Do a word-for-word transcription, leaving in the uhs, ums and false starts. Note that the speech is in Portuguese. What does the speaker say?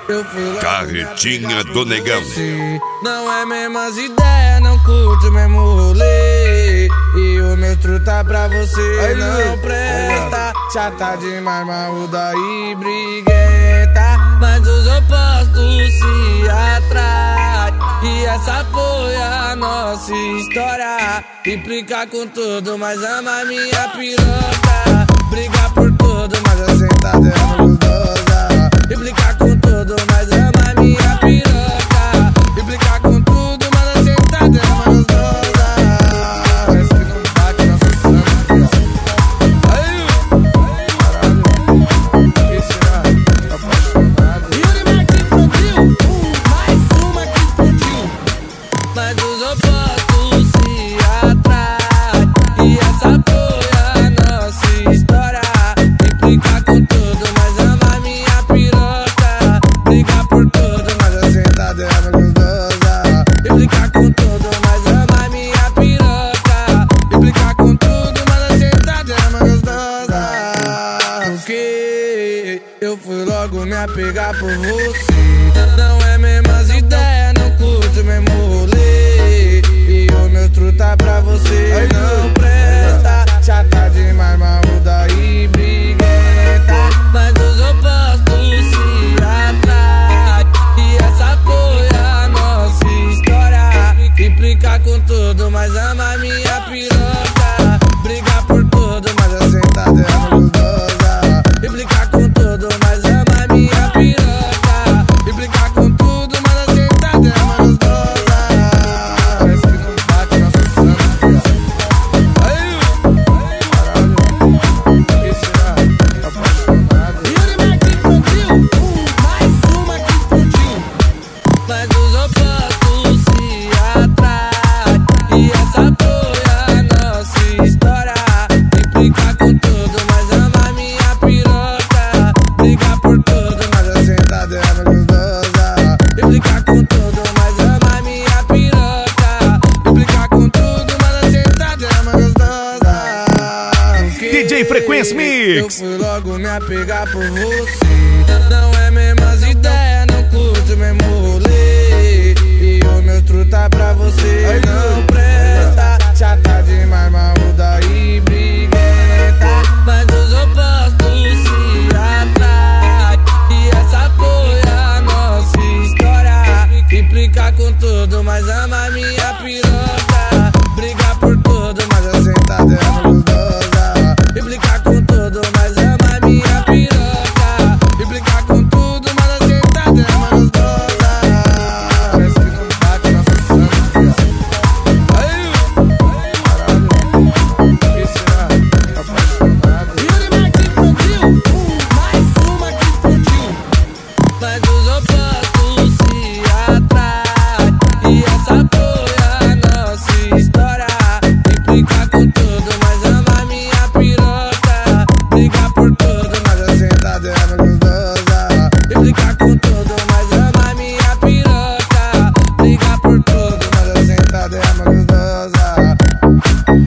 Eu fui lá Carretinha do Negão. Não é mesmas ideias, não curto o mesmo rolê. E o meu truta pra você aí não presta. Chata demais, marruda e briguenta. Mas os opostos se atraem. E essa foi a nossa história. Implica com tudo, mas ama minha piroca. Briga por tudo, mas a sentada é gostosa. Implica com tudo, mas ama minha piroca. Implica com tudo, mas a sentada é gostosa. Parece que não bate nosso sangue. Aí, caralho, que será? Tá apaixonado. Yuri Martins produziu mais uma que explodiu. Mas os opostos se atraem. E essa foi a nossa história. Implica com tudo, mas ama minha piroca. Briga por tudo, mas a sentada é gostosa. Implica com tudo, mas ama minha piroca. Implica com tudo, mas a sentada é gostosa. Porque eu fui logo me apegar por você. Não é mesmas ideias, não curto o mesmo rolê. E o meu truta pra você não presta. Chata demais, marruda e briguenta. Mas os opostos se atraem. E essa foi a nossa história. Implica com tudo, mas ama minha piroca. Briga por tudo, mas a sentada é gostosa. Implica com tudo, mas ama minha piroca. Implica com tudo, mas a sentada é gostosa. Parece que não bate nosso sangue. Aí, caralho, que será? Tá apaixonado. Yuri Martins produziu mais uma que explodiu. Mas os opostos se atraem. E essa foi a nossa história. Implica com tudo, mas ama minha piroca. Briga por tudo, mas a sentada é gostosa. Implica com tudo, mas ama minha piroca. Implica com tudo, mas a sentada é gostosa. D J Frequência Mix. Eu fui logo me apegar por você.